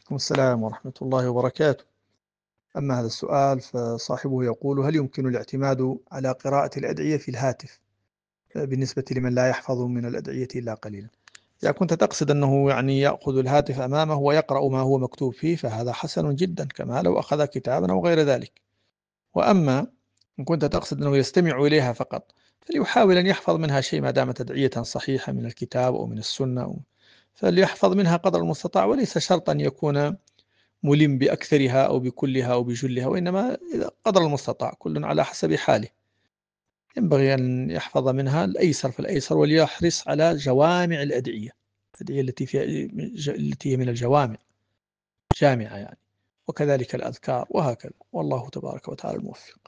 وعليكم السلام ورحمة الله وبركاته. أما هذا السؤال فصاحبه يقول: هل يمكن الاعتماد على قراءة الأدعية في الهاتف بالنسبة لمن لا يحفظ من الأدعية إلا قليلا؟ إذا كنت تقصد أنه يعني يأخذ الهاتف أمامه ويقرأ ما هو مكتوب فيه فهذا حسن جدا، كما لو أخذ كتابا أو غير ذلك. وأما إن كنت تقصد أنه يستمع إليها فقط، فليحاول أن يحفظ منها شيء ما دامت أدعية صحيحة من الكتاب أو من السنة، فليحفظ منها قدر المستطاع، وليس شرطا أن يكون ملم بأكثرها أو بكلها أو بجلها، وإنما قدر المستطاع، كل على حسب حاله. ينبغي أن يحفظ منها الأيسر فالأيسر، وليحرص على جوامع الأدعية، الأدعية التي هي من الجوامع، جامعة يعني، وكذلك الأذكار، وهكذا. والله تبارك وتعالى الموفق.